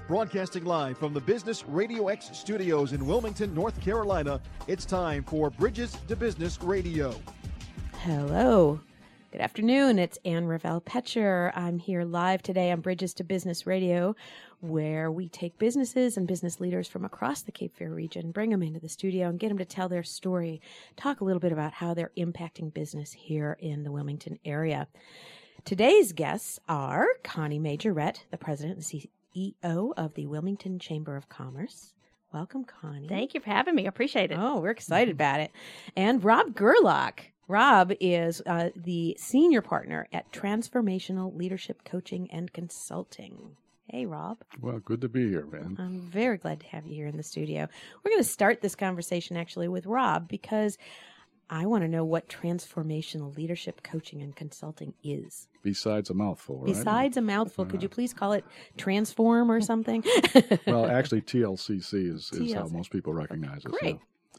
Broadcasting live from the Business Radio X studios in Wilmington, North Carolina, it's time for Bridges to Business Radio. Hello. Good afternoon. It's Ann Ravel Petcher. I'm here live today on Bridges to Business Radio, where we take businesses and business leaders from across the Cape Fear region, bring them into the studio and get them to tell their story, talk a little bit about how they're impacting business here in the Wilmington area. Today's guests are Connie Majorette, the president and CEO of the Wilmington Chamber of Commerce. Welcome, Connie. Thank you for having me. I appreciate it. Oh, we're excited about it. And Rob Gerlach. Rob is the senior partner at Transformational Leadership Coaching and Consulting. Hey, Rob. Well, good to be here, man. I'm very glad to have you here in the studio. We're going to start this conversation actually with Rob because I want to know what transformational leadership coaching and consulting is. Besides a mouthful, right? Besides a mouthful, could you please call it Transform or something? Well, actually, TLCC is how most people recognize it. Great.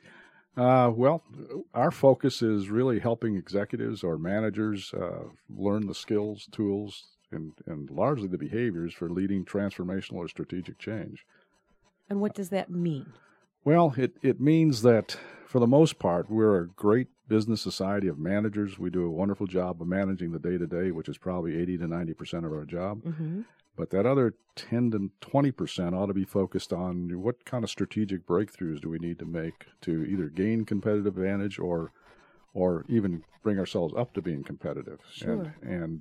Well, our focus is really helping executives or managers learn the skills, tools, and largely the behaviors for leading transformational or strategic change. And what does that mean? Well, it means that for the most part, we're a great business society of managers. We do a wonderful job of managing the day-to-day, which is probably 80 to 90% of our job. Mm-hmm. But that other 10 to 20% ought to be focused on what kind of strategic breakthroughs do we need to make to either gain competitive advantage or even bring ourselves up to being competitive. Sure. And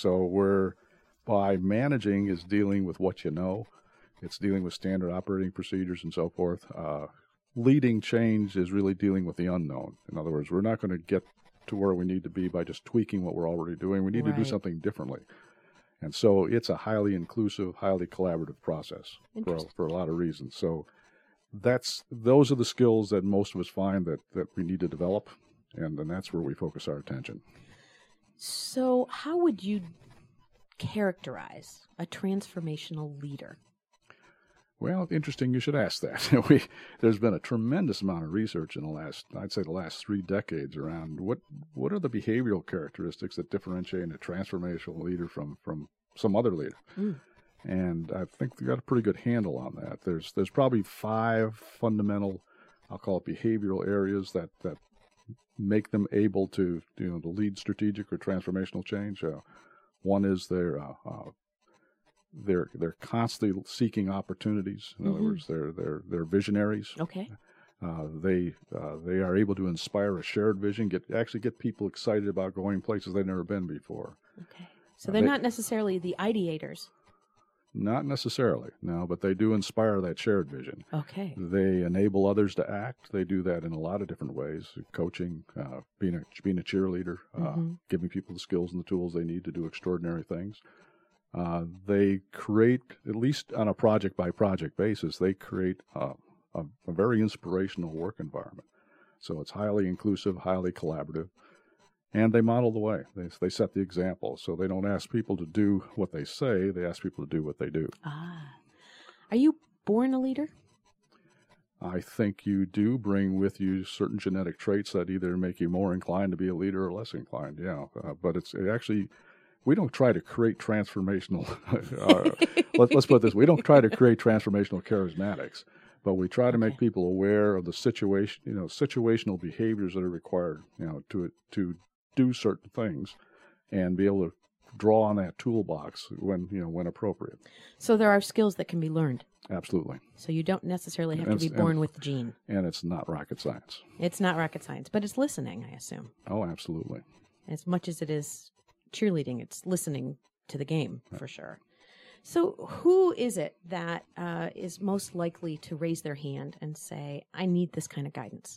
so by managing is dealing with what you know. It's dealing with standard operating procedures and so forth. Leading change is really dealing with the unknown. In other words, we're not going to get to where we need to be by just tweaking what we're already doing. We need to do something differently. And so it's a highly inclusive, highly collaborative process for a lot of reasons. So those are the skills that most of us find that we need to develop, and then that's where we focus our attention. So how would you characterize a transformational leader? Well, interesting you should ask that. There's been a tremendous amount of research in the last 3 decades around what are the behavioral characteristics that differentiate a transformational leader from some other leader. Mm. And I think we got a pretty good handle on that. There's probably 5 fundamental, I'll call it behavioral areas that make them able to lead strategic or transformational change. One is they're constantly seeking opportunities. In other words, they're visionaries. Okay. They are able to inspire a shared vision, get people excited about going places they've never been before. Okay. So they're not necessarily the ideators. Not necessarily, no, but they do inspire that shared vision. Okay. They enable others to act. They do that in a lot of different ways: coaching, being a cheerleader, giving people the skills and the tools they need to do extraordinary things. They create, at least on a project-by-project basis, they create a very inspirational work environment. So it's highly inclusive, highly collaborative, and they model the way. They set the example. So they don't ask people to do what they say, they ask people to do what they do. Are you born a leader? I think you do bring with you certain genetic traits that either make you more inclined to be a leader or less inclined, but it actually... We don't try to create transformational, let's put it this, we don't try to create transformational charismatics, but we try to make people aware of the situational behaviors that are required, to do certain things and be able to draw on that toolbox when appropriate. So there are skills that can be learned. Absolutely. So you don't necessarily have to be born with the gene. And it's not rocket science. It's not rocket science, but it's listening, I assume. Oh, absolutely. As much as it is cheerleading, it's listening to the game, for sure. So who is it that is most likely to raise their hand and say, I need this kind of guidance?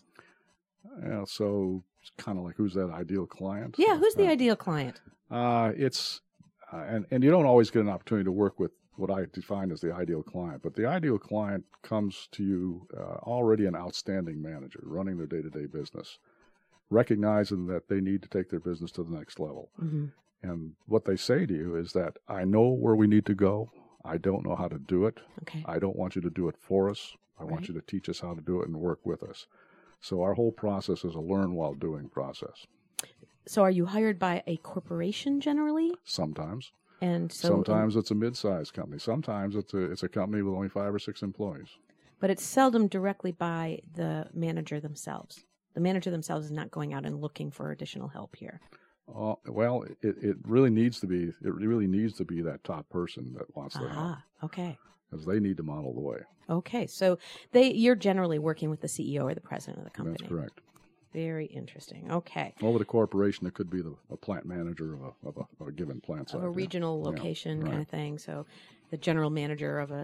So it's kind of like, who's that ideal client? Yeah, who's the ideal client? It's and you don't always get an opportunity to work with what I define as the ideal client, but the ideal client comes to you already an outstanding manager running their day-to-day business, recognizing that they need to take their business to the next level. Mm-hmm. And what they say to you is that, I know where we need to go. I don't know how to do it. Okay. I don't want you to do it for us. I want you to teach us how to do it and work with us. So our whole process is a learn while doing process. So are you hired by a corporation generally? Sometimes. And so Sometimes it's a mid-sized company. Sometimes it's a company with only 5 or 6 employees. but it's seldom directly by the manager themselves. The manager themselves is not going out and looking for additional help here. Well, it really needs to be. It really needs to be that top person that wants the help, Okay. because they need to model the way. Okay. So you're generally working with the CEO or the president of the company. That's correct. Very interesting. Okay. Over the corporation, it could be a plant manager of a given plant site. Of a regional location right. kind of thing. So the general manager of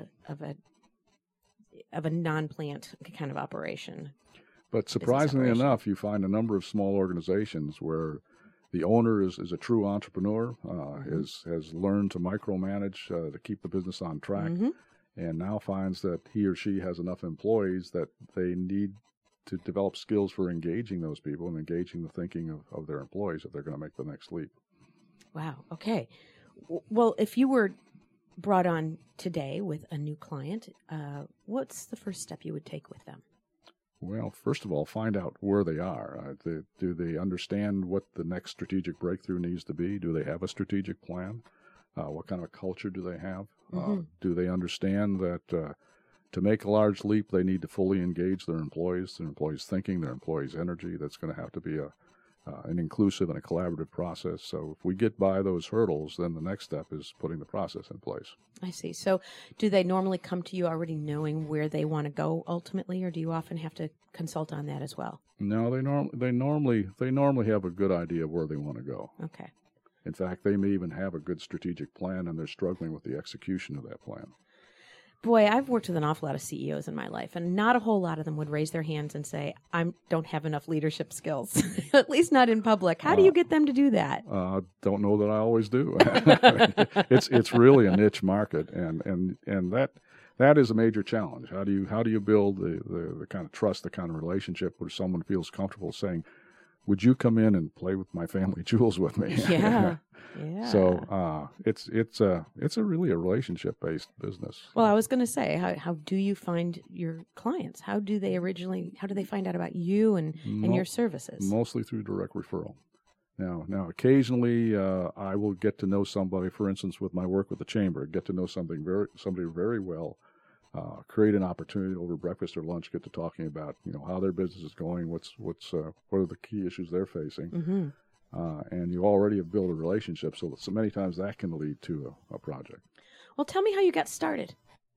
a non-plant kind of operation. But surprisingly operation. enough, you find a number of small organizations where the owner is a true entrepreneur, has learned to micromanage to keep the business on track, and now finds that he or she has enough employees that they need to develop skills for engaging those people and engaging the thinking of their employees if they're going to make the next leap. Wow. Okay. Well, if you were brought on today with a new client, what's the first step you would take with them? Well, first of all, find out where they are. Do they understand what the next strategic breakthrough needs to be? Do they have a strategic plan? What kind of a culture do they have? Do they understand that to make a large leap, they need to fully engage their employees thinking, their employees' energy? That's going to have to be an inclusive and a collaborative process. So if we get by those hurdles, then the next step is putting the process in place. I see. So do they normally come to you already knowing where they want to go ultimately, or do you often have to consult on that as well? No, they normally have a good idea of where they want to go. Okay. In fact, they may even have a good strategic plan, and they're struggling with the execution of that plan. Boy, I've worked with an awful lot of CEOs in my life, and not a whole lot of them would raise their hands and say, I don't have enough leadership skills, at least not in public. How do you get them to do that? Don't know that I always do. It's really a niche market, and that is a major challenge. How do you build the kind of trust, the kind of relationship where someone feels comfortable saying, would you come in and play with my family jewels with me? Yeah. So it's a really a relationship based business. Well, I was going to say, how do you find your clients? How do they find out about you and your services? Mostly through direct referral. Now, occasionally I will get to know somebody. For instance, with my work with the chamber, get to know somebody very well. Create an opportunity over breakfast or lunch, get to talking about how their business is going, what are the key issues they're facing, and you already have built a relationship. So many times that can lead to a project. Well, tell me how you got started.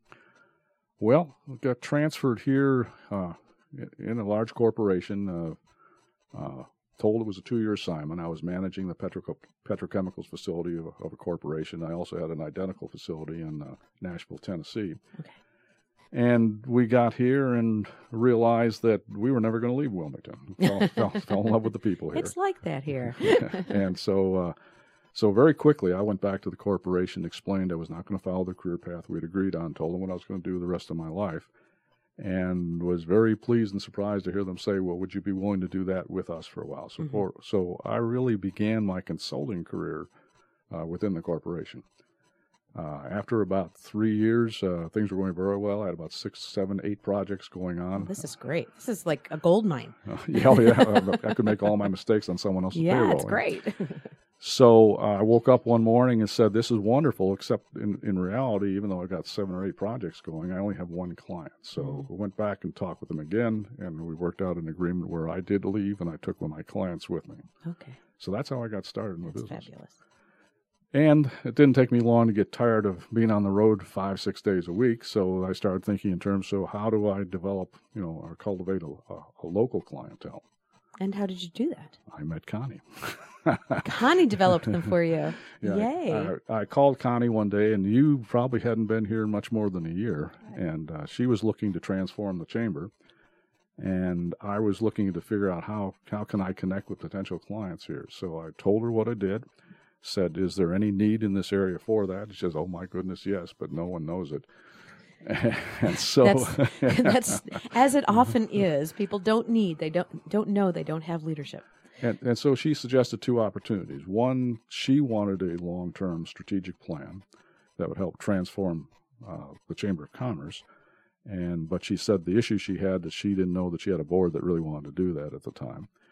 Well, I got transferred here in a large corporation. Told it was a 2-year assignment. I was managing the petrochemicals facility of a corporation. I also had an identical facility in Nashville, Tennessee. Okay. And we got here and realized that we were never going to leave Wilmington. Fell in love with the people here. It's like that here. And so very quickly I went back to the corporation, explained I was not going to follow the career path we'd agreed on, told them what I was going to do the rest of my life, and was very pleased and surprised to hear them say, well, would you be willing to do that with us for a while? So I really began my consulting career within the corporation. After about 3 years, things were going very well. I had about 6, 7, 8 projects going on. Oh, this is great. This is like a gold mine. I could make all my mistakes on someone else's payroll. Yeah, it's great. So I woke up one morning and said, this is wonderful, except in reality, even though I've got 7 or 8 projects going, I only have one client. So we went back and talked with them again, and we worked out an agreement where I did leave and I took one of my clients with me. Okay. So that's how I got started in the business. Fabulous. And it didn't take me long to get tired of being on the road 5, 6 days a week. So I started thinking in terms of how do I develop, or cultivate a local clientele. And how did you do that? I met Connie. Connie developed them for you. Yeah, Yay. I called Connie one day, and you probably hadn't been here much more than a year. And she was looking to transform the chamber. And I was looking to figure out how can I connect with potential clients here. So I told her what I did. Said, is there any need in this area for that? She says, oh my goodness, yes, but no one knows it. And so that's as it often is. People don't know they don't have leadership. And so she suggested 2 opportunities. One, she wanted a long-term strategic plan that would help transform the Chamber of Commerce. But she said the issue she had that she didn't know that she had a board that really wanted to do that at the time.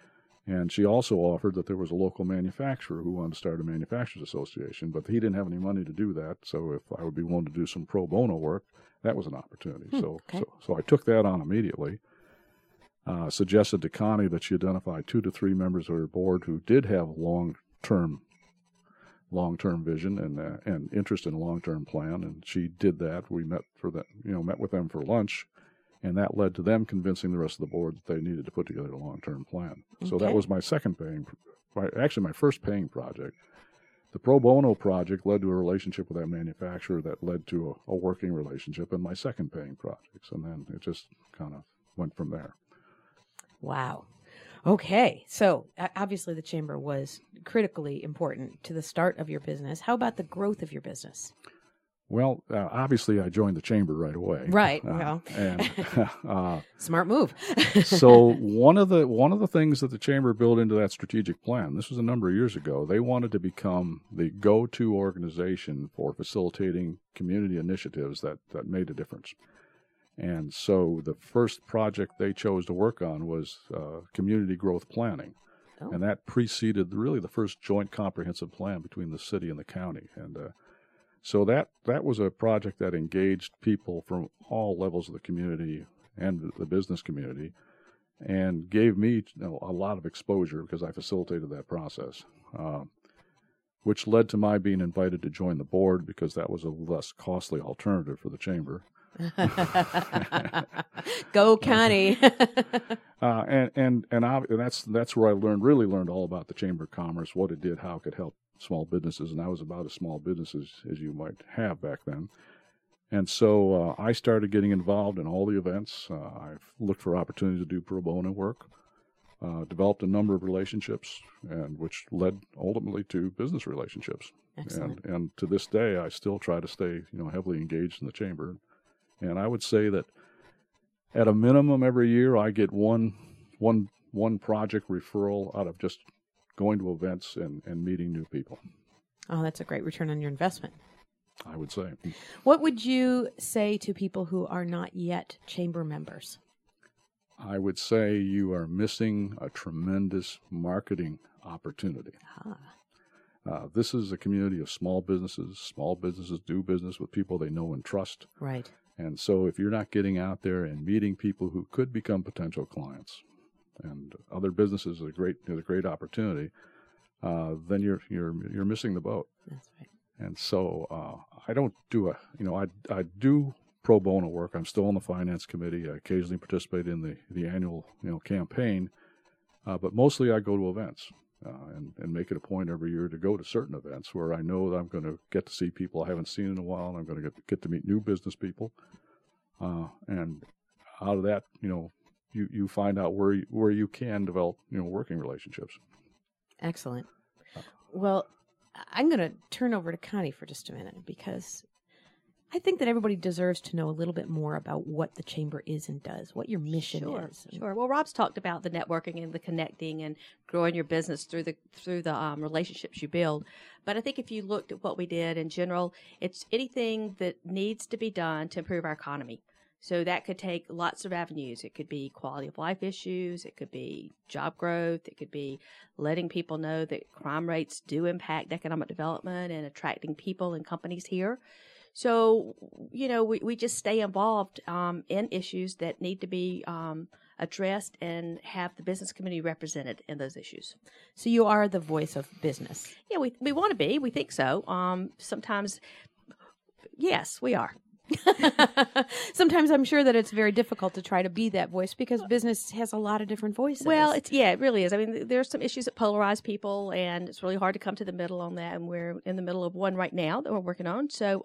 And she also offered that there was a local manufacturer who wanted to start a manufacturers association, but he didn't have any money to do that. So if I would be willing to do some pro bono work, that was an opportunity. So I took that on immediately. Suggested to Connie that she identify 2 to 3 members of her board who did have long-term vision and interest in a long-term plan, and she did that. We met with them for lunch. And that led to them convincing the rest of the board that they needed to put together a long-term plan. Okay. So that was my my first paying project. The pro bono project led to a relationship with that manufacturer that led to a working relationship in my second paying projects. And then it just kind of went from there. Wow. Okay. So obviously the chamber was critically important to the start of your business. How about the growth of your business? Well, obviously, I joined the chamber right away. Right. Smart move. So one of the things that the chamber built into that strategic plan, this was a number of years ago, they wanted to become the go-to organization for facilitating community initiatives that made a difference. And so the first project they chose to work on was community growth planning. Oh. And that preceded really the first joint comprehensive plan between the city and the county. And so that was a project that engaged people from all levels of the community and the business community, and gave me a lot of exposure because I facilitated that process, which led to my being invited to join the board because that was a less costly alternative for the chamber. Go Connie. And that's where I really learned all about the Chamber of Commerce, what it did, how it could help small businesses, and I was about as small business as you might have back then. And so I started getting involved in all the events. I've looked for opportunities to do pro bono work, developed a number of relationships, and which led ultimately to business relationships. Excellent. And to this day, I still try to stay heavily engaged in the chamber. And I would say that at a minimum every year I get one project referral out of just going to events and meeting new people. Oh, that's a great return on your investment, I would say. What would you say to people who are not yet chamber members? I would say you are missing a tremendous marketing opportunity. This is a community of small businesses. Small businesses do business with people they know and trust. Right. And so if you're not getting out there and meeting people who could become potential clients, and other businesses is a great opportunity, then you're missing the boat. That's right. And so I don't do I do pro bono work. I'm still on the finance committee. I occasionally participate in the annual campaign, but mostly I go to events and make it a point every year to go to certain events where I know that I'm going to get to see people I haven't seen in a while, and I'm going to get to meet new business people, and out of that, you find out where you can develop working relationships. Excellent. Well, I'm going to turn over to Connie for just a minute because I think that everybody deserves to know a little bit more about what the chamber is and does, what your mission is. Sure. Well, Rob's talked about the networking and the connecting and growing your business through the relationships you build. But I think if you looked at what we did in general, it's anything that needs to be done to improve our economy. So that could take lots of avenues. It could be quality of life issues. It could be job growth. It could be letting people know that crime rates do impact economic development and attracting people and companies here. So, we just stay involved in issues that need to be addressed and have the business community represented in those issues. So you are the voice of business. Yeah, we want to be. We think so. Sometimes, yes, we are. Sometimes I'm sure that it's very difficult to try to be that voice because business has a lot of different voices. Well, it really is. I mean, there's some issues that polarize people, and it's really hard to come to the middle on that. And we're in the middle of one right now that we're working on. So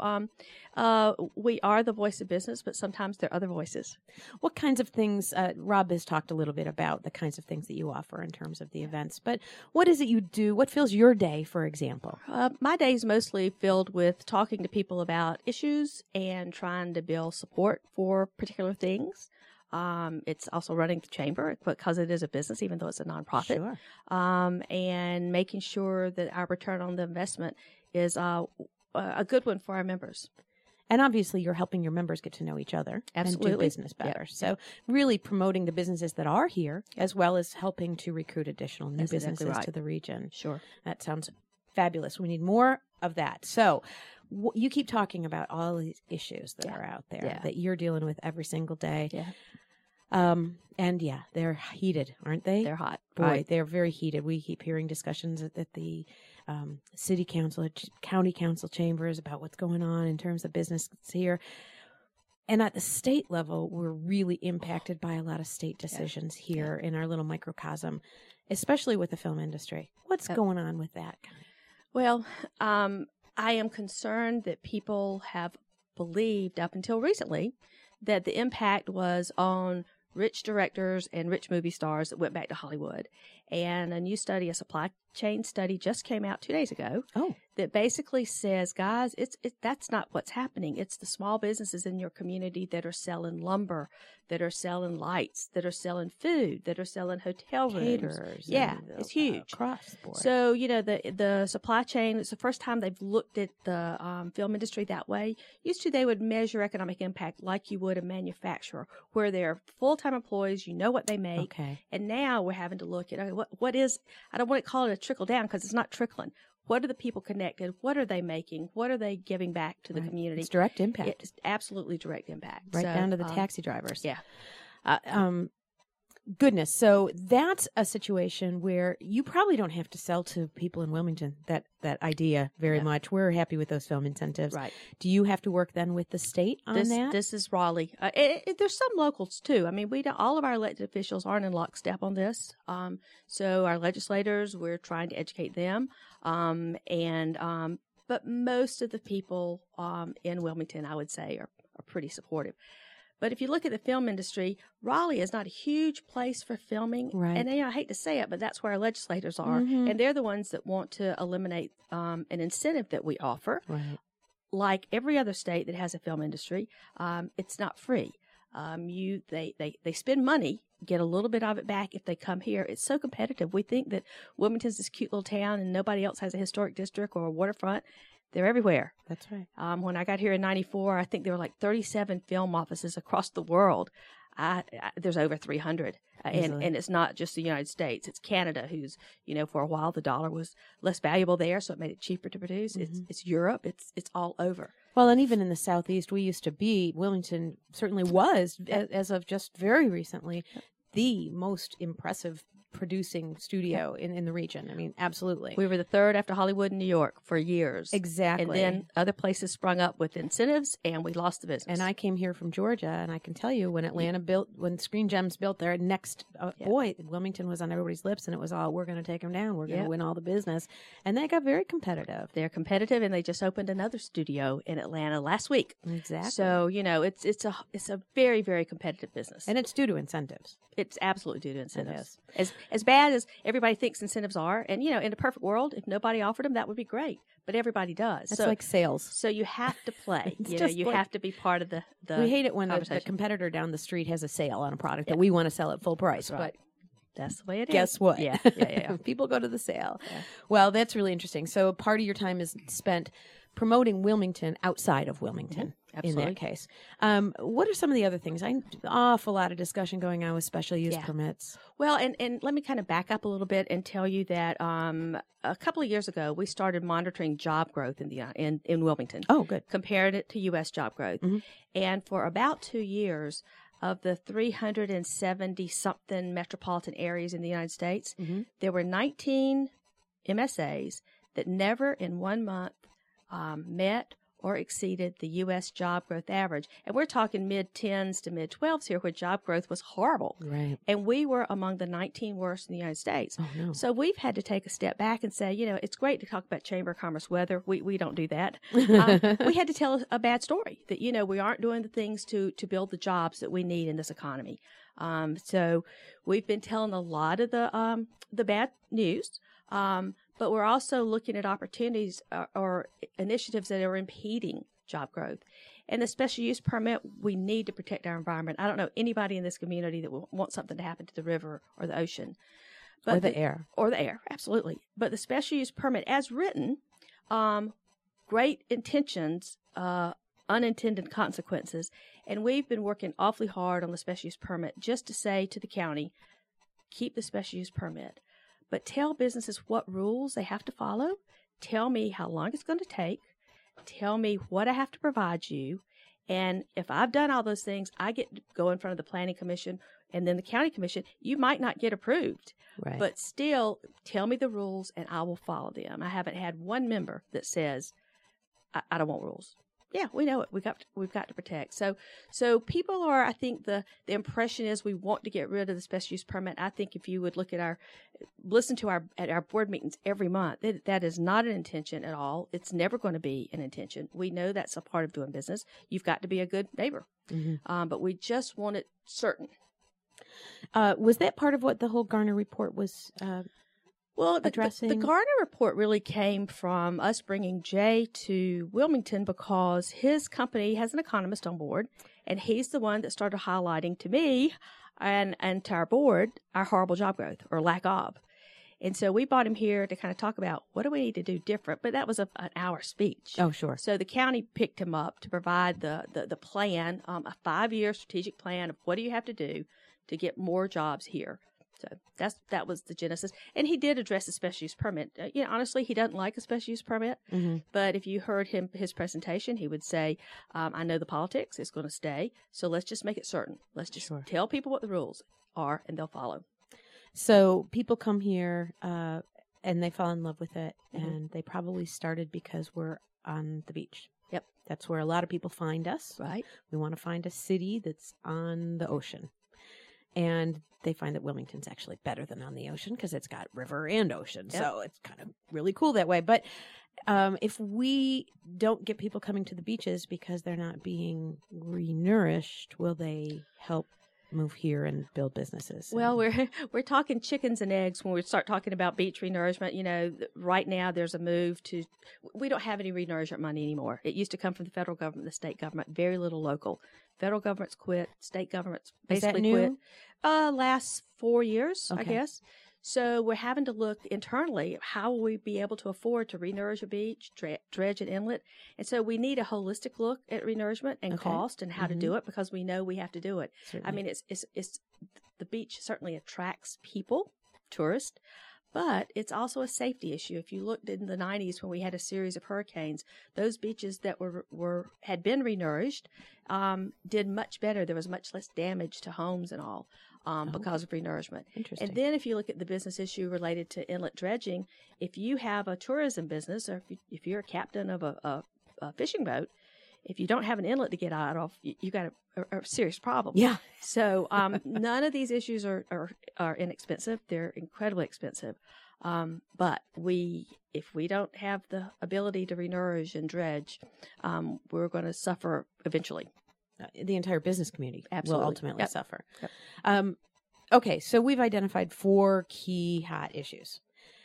we are the voice of business, but sometimes there are other voices. What kinds of things? Rob has talked a little bit about the kinds of things that you offer in terms of the events. But what is it you do? What fills your day, for example? My day is mostly filled with talking to people about issues and trying to build support for particular things. It's also running the chamber because it is a business, even though it's a nonprofit. Sure. And making sure that our return on the investment is a good one for our members. And obviously, you're helping your members get to know each other and do Absolutely. business better. So really promoting the businesses that are here, as well as helping to recruit additional new That's exactly businesses right. to the region. Sure. That sounds fabulous. We need more of that. So you keep talking about all these issues that are out there that you're dealing with every single day. Yeah. And they're heated, aren't they? They're hot. Boy, Right. they're very heated. We keep hearing discussions at the city council, county council chambers about what's going on in terms of business here. And at the state level, we're really impacted by a lot of state decisions here in our little microcosm, especially with the film industry. What's going on with that? Well, I am concerned that people have believed up until recently that the impact was on rich directors and rich movie stars that went back to Hollywood. And a new study, a supply chain study, just came out 2 days ago that basically says, guys, that's not what's happening. It's the small businesses in your community that are selling lumber, that are selling lights, that are selling food, that are selling hotel rooms. Caterers. Yeah, it's huge. Across the board. So, the supply chain, it's the first time they've looked at the film industry that way. Used to, they would measure economic impact like you would a manufacturer, where they're full-time employees, you know what they make. Okay. And now we're having to look at, what is, I don't want to call it a trickle down because it's not trickling. What are the people connected? What are they making? What are they giving back to the community? It's direct impact. It's absolutely direct impact. Right So, down to the taxi drivers. Yeah. Goodness. So that's a situation where you probably don't have to sell to people in Wilmington that idea very much. We're happy with those film incentives. Right. Do you have to work then with the state on that? This is Raleigh. There's some locals too. I mean, all of our elected officials aren't in lockstep on this. So our legislators, we're trying to educate them. But most of the people in Wilmington, I would say, are pretty supportive. But if you look at the film industry, Raleigh is not a huge place for filming. Right. And I hate to say it, but that's where our legislators are. And they're the ones that want to eliminate an incentive that we offer. Right. Like every other state that has a film industry, it's not free. They spend money, get a little bit of it back if they come here. It's so competitive. We think that Wilmington's this cute little town and nobody else has a historic district or a waterfront. They're everywhere. That's right. When I got here in '94, I think there were like 37 film offices across the world. There's over 300. And it's not just the United States. It's Canada, who's, for a while the dollar was less valuable there, so it made it cheaper to produce. It's Europe. It's all over. Well, and even in the Southeast, Wilmington certainly was, as of just very recently, the most impressive producing studio in the region. I mean, absolutely. We were the third after Hollywood and New York for years. Exactly. And then other places sprung up with incentives, and we lost the business. And I came here from Georgia, and I can tell you when Screen Gems built their next, boy, Wilmington was on everybody's lips, and it was all, we're going to take them down. We're going to win all the business. And they got very competitive. They're competitive, and they just opened another studio in Atlanta last week. Exactly. So, it's a very, very competitive business. And it's due to incentives. It's absolutely due to incentives. As bad as everybody thinks incentives are, and in a perfect world, if nobody offered them, that would be great. But everybody does. It's like sales. So you have to play. You have to be part of the we hate it when the conversation. competitor down the street has a sale on a product that we want to sell at full price. Right. But that's the way it is. guess what? Yeah. People go to the sale. Yeah. Well, that's really interesting. So part of your time is spent promoting Wilmington outside of Wilmington. In that case. What are some of the other things? An awful lot of discussion going on with special use permits. Well, and let me kind of back up a little bit and tell you that a couple of years ago, we started monitoring job growth in Wilmington. Oh, good. Compared it to U.S. job growth. Mm-hmm. And for about 2 years, of the 370-something metropolitan areas in the United States, there were 19 MSAs that never in 1 month met or exceeded the U.S. job growth average. And we're talking mid-10s to mid-12s here, where job growth was horrible. Right. And we were among the 19 worst in the United States. Oh, no. So we've had to take a step back and say, it's great to talk about Chamber of Commerce weather. We don't do that. We had to tell a bad story that, we aren't doing the things to build the jobs that we need in this economy. So we've been telling a lot of the bad news. But we're also looking at opportunities or initiatives that are impeding job growth. And the special use permit, we need to protect our environment. I don't know anybody in this community that will want something to happen to the river or the ocean. But or the air. Or the air, absolutely. But the special use permit, as written, great intentions unintended consequences. And we've been working awfully hard on the special use permit just to say to the county, keep the special use permit, but tell businesses what rules they have to follow. Tell me how long it's going to take. Tell me what I have to provide you. And if I've done all those things, I get to go in front of the planning commission and then the county commission. You might not get approved, Right. but still tell me the rules and I will follow them. I haven't had one member that says, I don't want rules. Yeah, we know it. We've got to protect. So people are, I think the impression is we want to get rid of the special use permit. I think if you would look at listen to our board meetings every month, that is not an intention at all. It's never going to be an intention. We know that's a part of doing business. You've got to be a good neighbor. Mm-hmm. But we just want it certain. Was that part of what the whole Garner report was? Well, addressing? the Garner report really came from us bringing Jay to Wilmington because his company has an economist on board, and he's the one that started highlighting to me and to our board our horrible job growth or lack of. And so we brought him here to kind of talk about what do we need to do different. But that was an hour speech. Oh, sure. So the county picked him up to provide the plan, a 5-year strategic plan of what do you have to do to get more jobs here. So that was the genesis. And he did address the special use permit. Honestly, he doesn't like a special use permit. Mm-hmm. But if you heard his presentation, he would say, I know the politics. It's going to stay. So let's just make it certain. Let's just tell people what the rules are, and they'll follow. So people come here and they fall in love with it. And they probably started because we're on the beach. Yep. That's where a lot of people find us. Right. We want to find a city that's on the ocean. And they find that Wilmington's actually better than on the ocean because it's got river and ocean. Yep. So it's kind of really cool that way. But if we don't get people coming to the beaches because they're not being renourished, will they help move here and build businesses? Well, we're talking chickens and eggs when we start talking about beach renourishment. Right now there's a move to – we don't have any renourishment money anymore. It used to come from the federal government, the state government, very little local. Federal government's quit. State government's basically quit. Last 4 years, Okay. I guess. So we're having to look internally, how will we be able to afford to renourish a beach, dredge an inlet? And so we need a holistic look at renourishment and cost and how to do it because we know we have to do it. Certainly. I mean, it's the beach certainly attracts people, tourists, but it's also a safety issue. If you looked in the 90s when we had a series of hurricanes, those beaches that had been renourished did much better. There was much less damage to homes and all because of renourishment. Interesting. And then if you look at the business issue related to inlet dredging, if you have a tourism business or if you're a captain of a fishing boat, if you don't have an inlet to get out of, you got a serious problem. Yeah. So none of these issues are inexpensive. They're incredibly expensive. But if we don't have the ability to renourish and dredge, we're going to suffer eventually. The entire business community Absolutely. will ultimately Yep. suffer. Yep. Okay, so we've identified 4 key hot issues.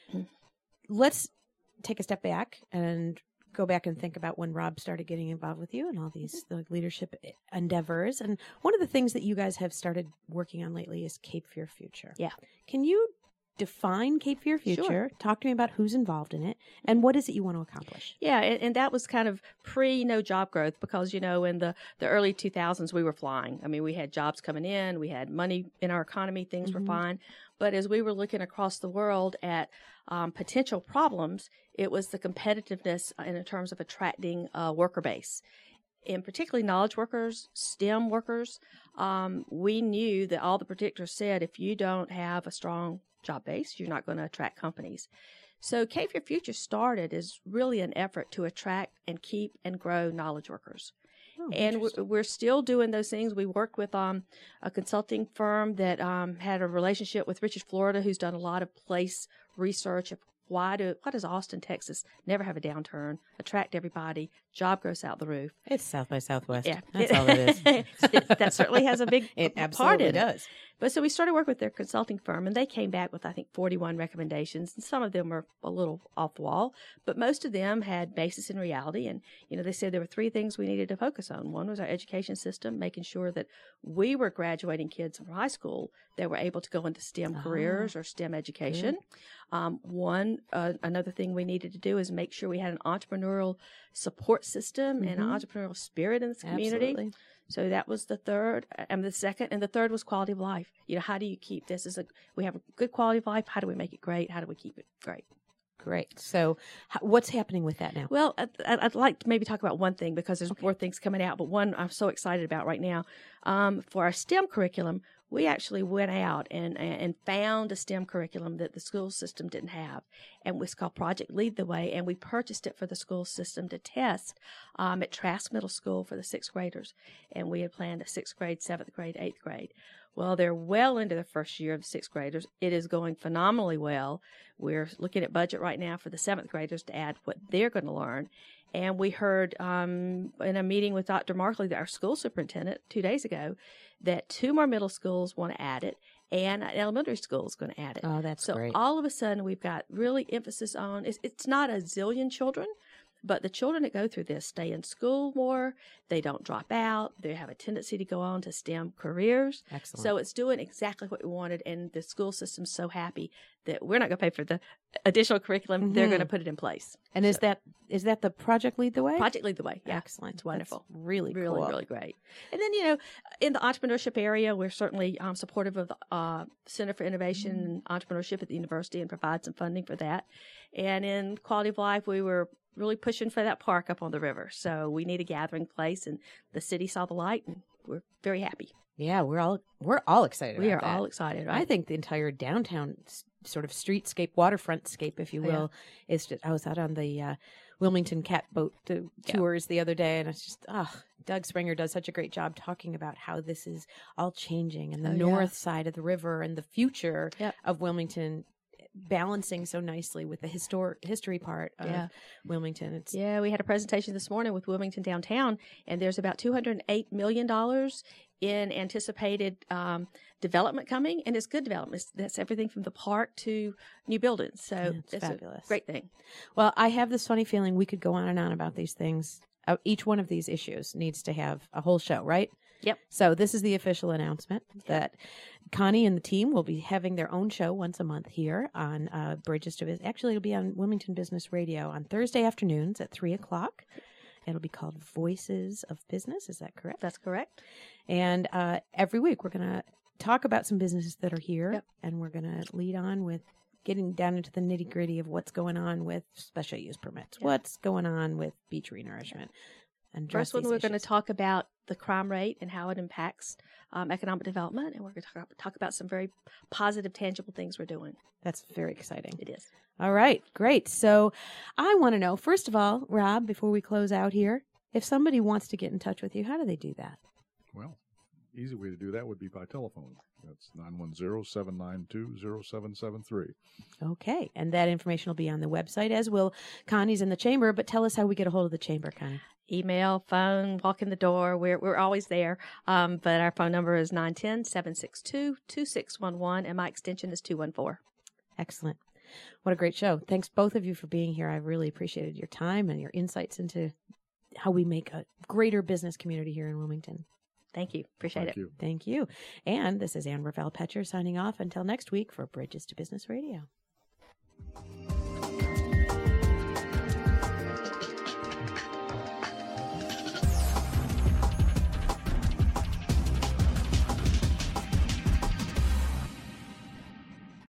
Let's take a step back and go back and think about when Rob started getting involved with you and all these the leadership endeavors. And one of the things that you guys have started working on lately is Cape Fear Future. Yeah. Can you define Cape Fear Future? Sure. Talk to me about who's involved in it and what is it you want to accomplish? Yeah, and that was kind of no job growth because, in the early 2000s, we were flying. I mean, we had jobs coming in, we had money in our economy, things were fine. But as we were looking across the world at potential problems, it was the competitiveness in terms of attracting a worker base. And particularly knowledge workers, STEM workers, we knew that all the predictors said if you don't have a strong job base, you're not going to attract companies. So Cape Fear Future started as really an effort to attract and keep and grow knowledge workers. Oh, and we're still doing those things. We worked with a consulting firm that had a relationship with Richard Florida, who's done a lot of place research of why does Austin, Texas never have a downturn, attract everybody, job growth out the roof. It's South by Southwest. Yeah. That's all it is. That certainly has a big It part absolutely in it. does. But so we started working with their consulting firm, and they came back with, I think, 41 recommendations, and some of them were a little off the wall, but most of them had basis in reality. And, they said there were 3 things we needed to focus on. One was our education system, making sure that we were graduating kids from high school that were able to go into STEM careers or STEM education. Another thing we needed to do is make sure we had an entrepreneurial support system and an entrepreneurial spirit in this community. Absolutely. So that was the third, and the second, and the third was quality of life. How do you keep this we have a good quality of life? How do we make it great? How do we keep it great? Great. So what's happening with that now? Well, I'd like to maybe talk about one thing because there's more things coming out, but one I'm so excited about right now. For our STEM curriculum, we actually went out and found a STEM curriculum that the school system didn't have, and it's called Project Lead the Way, and we purchased it for the school system to test at Trask Middle School for the 6th graders, and we had planned a 6th grade, 7th grade, 8th grade. Well, they're well into their first year of 6th graders. It is going phenomenally well. We're looking at budget right now for the 7th graders to add what they're going to learn. And we heard in a meeting with Dr. Markley, our school superintendent, 2 days ago, that 2 more middle schools want to add it, and an elementary school is going to add it. Oh, that's great. So all of a sudden, we've got really emphasis on, it's not a zillion children, but the children that go through this stay in school more. They don't drop out. They have a tendency to go on to STEM careers. Excellent. So it's doing exactly what we wanted, and the school system's so happy that we're not going to pay for the additional curriculum. They're going to put it in place. And is that the Project Lead the Way? Project Lead the Way. Yeah. Excellent. It's wonderful. That's really Really, cool. really great. And then, in the entrepreneurship area, we're certainly supportive of the Center for Innovation and Entrepreneurship at the university and provide some funding for that. And in quality of life, we were really pushing for that park up on the river. So we need a gathering place, and the city saw the light, and we're very happy. Yeah, we're all excited. We about are that. all excited. Right? I think the entire downtown sort of streetscape, waterfrontscape, if you will, is just. I was out on the Wilmington Catboat tours the other day, and it's just Doug Springer does such a great job talking about how this is all changing, and the north side of the river and the future of Wilmington balancing so nicely with the history part of Wilmington. We had a presentation this morning with Wilmington Downtown, and there's about $208 million in anticipated development coming, and it's good development. That's everything from the park to new buildings. So it's fabulous. A great thing. Well, I have this funny feeling we could go on and on about these things. Each one of these issues needs to have a whole show, right? Yep. So this is the official announcement that Connie and the team will be having their own show once a month here on Bridges to Business. Actually, it'll be on Wilmington Business Radio on Thursday afternoons at 3:00. It'll be called Voices of Business. Is that correct? That's correct. And every week we're going to talk about some businesses that are here, and we're going to lead on with getting down into the nitty-gritty of what's going on with special use permits, what's going on with beach renourishment. And first one, we're going to talk about the crime rate and how it impacts economic development, and we're going to talk about some very positive, tangible things we're doing. That's very exciting. It is. All right, great. So I want to know, first of all, Rob, before we close out here, if somebody wants to get in touch with you, how do they do that? Well, easy way to do that would be by telephone. That's 910-792-0773. Okay, and that information will be on the website, as will Connie's in the chamber. But tell us how we get a hold of the chamber, Connie. Email, phone, walk in the door. We're always there. But our phone number is 910-762-2611, and my extension is 214. Excellent. What a great show. Thanks, both of you, for being here. I really appreciated your time and your insights into how we make a greater business community here in Wilmington. Thank you. Appreciate it. Thank you. And this is Ann Ravel Petcher signing off until next week for Bridges to Business Radio.